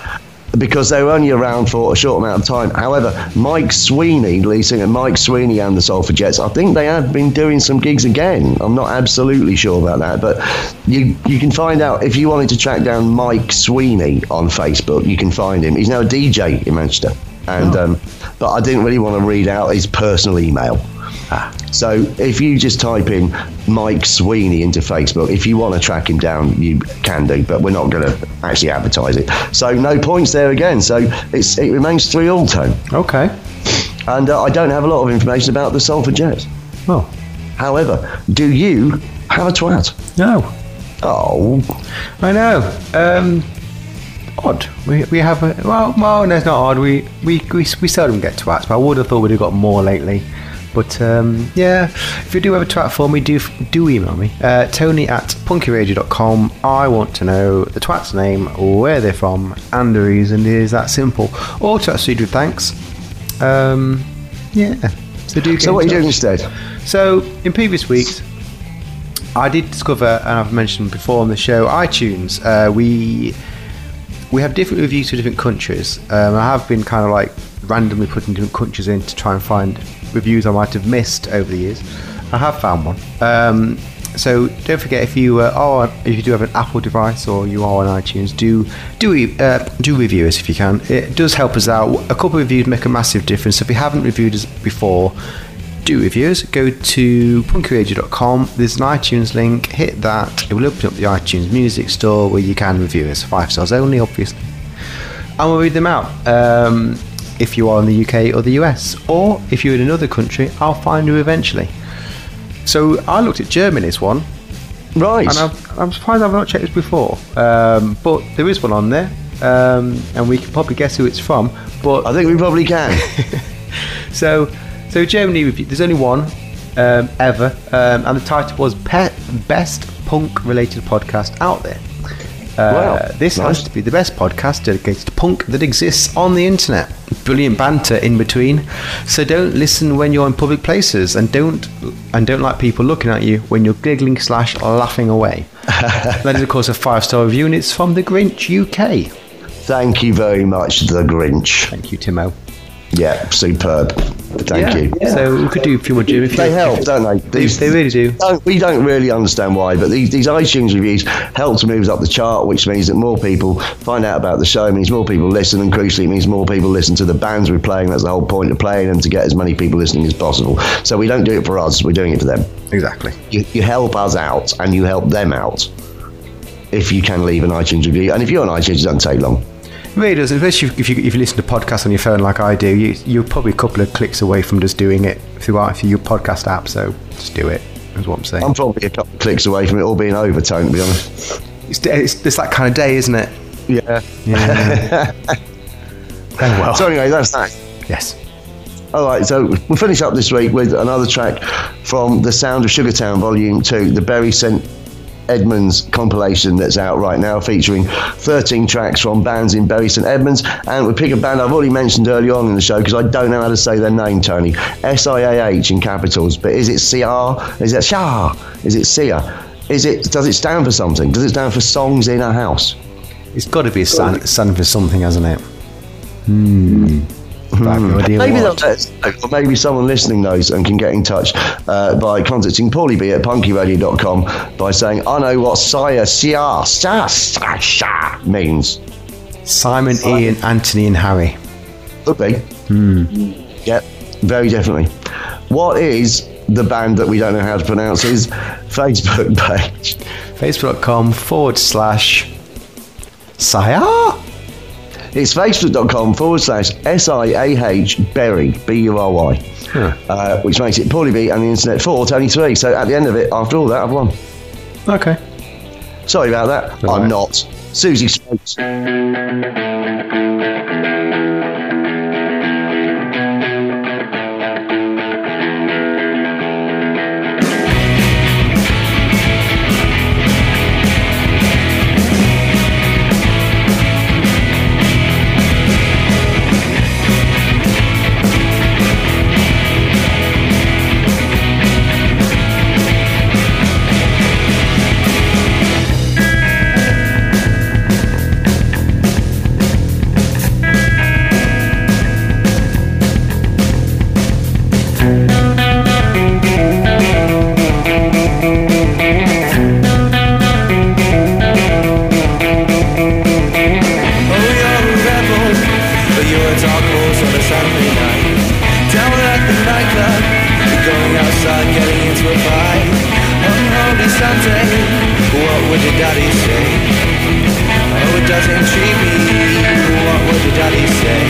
Speaker 3: because they were only around for a short amount of time. However, Mike Sweeney, lead singer Mike Sweeney and the Sulphur-Jets, I think they have been doing some gigs again. I'm not absolutely sure about that, but you can find out if you wanted to track down Mike Sweeney on Facebook. You can find him. He's now a DJ in Manchester, and but I didn't really want to read out his personal email. So if you just type in Mike Sweeney into Facebook, if you want to track him down, you can do, but we're not going to actually advertise it. So no points there again. So it remains 3-3, Tone.
Speaker 4: Okay.
Speaker 3: And I don't have a lot of information about the Sulphur-Jets.
Speaker 4: Oh.
Speaker 3: However, do you have a twat?
Speaker 4: No.
Speaker 3: Oh.
Speaker 4: I know. Odd. We have a... Well, no, it's not odd. We seldom get twats, but I would have thought we'd have got more lately. But yeah, if you do have a twat for me, do email me. Tony@punkyradio.com. I want to know the twat's name, where they're from, and the reason. It is that simple. Or twat sued with thanks. Yeah. So
Speaker 3: what are you doing instead?
Speaker 4: So in previous weeks, I did discover, and I've mentioned before on the show, iTunes. We have different reviews for different countries. I have been kind of like randomly putting different countries in to try and find reviews I might have missed over the years. I have found one. So don't forget, if you do have an Apple device or you are on iTunes, do review us if you can. It does help us out. A couple of reviews make a massive difference. So if you haven't reviewed us before, do review us. Go to punkyradio.com. There's an iTunes link. Hit that. It will open up the iTunes Music Store where you can review us. 5 stars only, obviously. And we'll read them out. If you are in the UK or the US, or if you're in another country, I'll find you eventually. So I looked at Germany's one,
Speaker 3: right?
Speaker 4: And I'm surprised I've not checked this before, but there is one on there, and we can probably guess who it's from. But
Speaker 3: I think we probably can.
Speaker 4: So Germany review. There's only one ever, and the title was Best Punk Related Podcast Out There. This has to be the best podcast dedicated to punk that exists on the internet. Brilliant banter in between. So don't listen when you're in public places, and don't like people looking at you when you're giggling / laughing away. That is, of course, a 5-star review, and it's from The Grinch UK.
Speaker 3: Thank you very much, The Grinch.
Speaker 4: Thank you, Timo.
Speaker 3: Yeah, superb. Thank you.
Speaker 4: Yeah. So we could do a few more, Jim.
Speaker 3: They help, don't they?
Speaker 4: They really do.
Speaker 3: We don't really understand why, but these iTunes reviews help to move us up the chart, which means that more people find out about the show, means more people listen, and crucially it means more people listen to the bands we're playing. That's the whole point of playing them, to get as many people listening as possible. So we don't do it for us, we're doing it for them.
Speaker 4: Exactly.
Speaker 3: You help us out, and you help them out if you can leave an iTunes review. And if you're on iTunes, it doesn't take long.
Speaker 4: It really does, especially if you listen to podcasts on your phone like I do. You're probably a couple of clicks away from just doing it through your podcast app, so just do it, is what I'm saying.
Speaker 3: I'm probably a couple of clicks away from it all being over, Tone, to be honest.
Speaker 4: It's that kind of day, isn't it?
Speaker 3: Yeah.
Speaker 4: Oh, well.
Speaker 3: So anyway, that's that.
Speaker 4: Yes.
Speaker 3: All right, so we'll finish up this week with another track from The Sound of Sugartown Volume 2, the Bury St Edmunds compilation that's out right now, featuring 13 tracks from bands in Bury St Edmunds. And we pick a band I've already mentioned early on in the show because I don't know how to say their name, Tony. SIAH in capitals, but is it CR? Is it SHA? Is it SIA? Does it stand for something? Does it stand for Songs in a House?
Speaker 4: It's got to be a stand for something, hasn't it?
Speaker 3: Maybe someone listening knows and can get in touch by contacting Paulie B at punkyradio.com by saying, I know what Sire means.
Speaker 4: Simon, Ian, Anthony and Harry.
Speaker 3: Could be. Yep, very definitely. What is the band that we don't know how to pronounce his Facebook page?
Speaker 4: Facebook.com/Sire?
Speaker 3: It's facebook.com/SIAH Bury, BURY, which makes it Paulie B and the internet for Tony 3. So at the end of it, after all that, I've won.
Speaker 4: Okay.
Speaker 3: Sorry about that.
Speaker 4: All
Speaker 3: I'm
Speaker 4: right.
Speaker 3: not. Susie Smokes.
Speaker 10: daddy say? Oh, it doesn't intrigue me. What would your daddy say?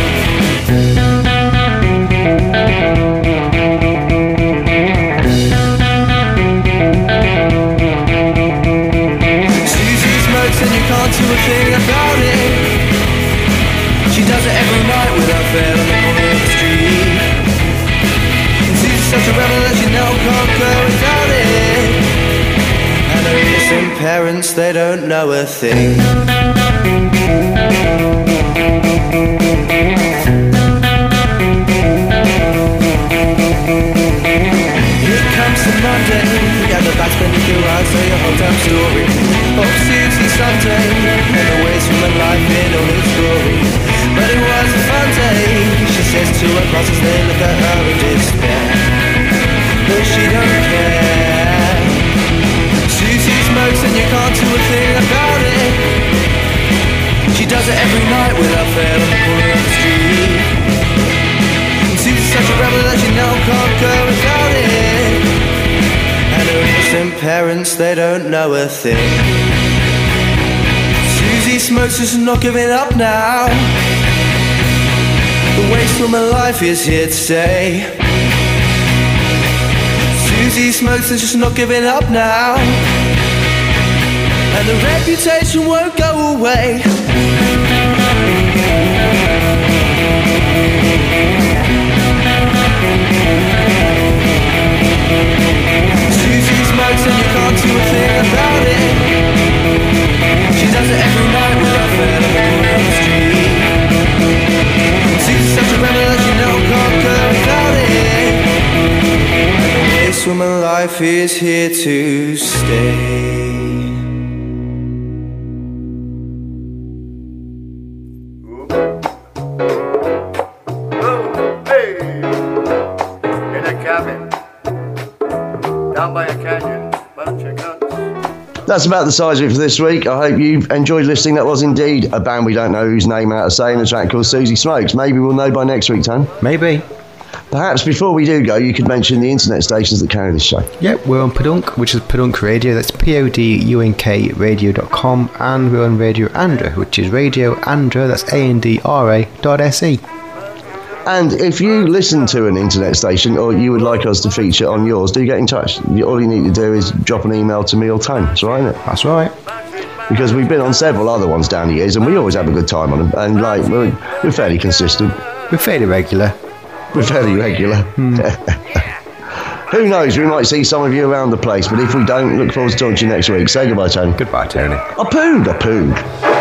Speaker 10: Susie smokes and you can't do a thing about it. She does it every night without fail on the corner of the street. And Susie's such a rebel that she now can't go without it. And her innocent parents, they don't know a thing. Here comes the Monday, and the back's been to go out, so your whole damn story. Oh, Susie Sunday, and the ways from her life in all its glory. But it was a fun day, she says to her boss as they look at her in despair. But she don't care. Susie smokes and you can't do a thing about it. She does it every night without fail on the corner of the street. Susie's such a rebel that she now can't go without it. And her innocent parents, they don't know a thing. Susie smokes is not giving up now. The waste from her life is here to stay. Susie smokes and she's not giving up now. And the reputation won't go away. Susie smokes and you can't do a thing about it. She does it every night without fail on the corner of the street. Susie's such a rebel that you know can't go without it. And the waste from her life is here to stay.
Speaker 3: That's about the size of it for this week. I hope you've enjoyed listening. That was indeed a band we don't know whose name out of saying, a track called Susie Smokes. Maybe we'll know by next week, Tone.
Speaker 4: Maybe.
Speaker 3: Perhaps before we do go, you could mention the internet stations that carry this show.
Speaker 4: Yep, we're on Podunk, which is Podunk Radio. That's PODUNK radio.com. And we're on Radio Andra, which is Radio Andra, that's ANDRA.SE.
Speaker 3: And if you listen to an internet station or you would like us to feature on yours, do get in touch. All you need to do is drop an email to me or Tone. That's right, isn't it?
Speaker 4: That's right.
Speaker 3: Because we've been on several other ones down the years and we always have a good time on them. And like we're fairly consistent.
Speaker 4: We're fairly regular.
Speaker 3: Who knows, we might see some of you around the place, but if we don't, look forward to talking to you next week. Say goodbye, Tony.
Speaker 4: Goodbye, Tony.
Speaker 3: I pooed.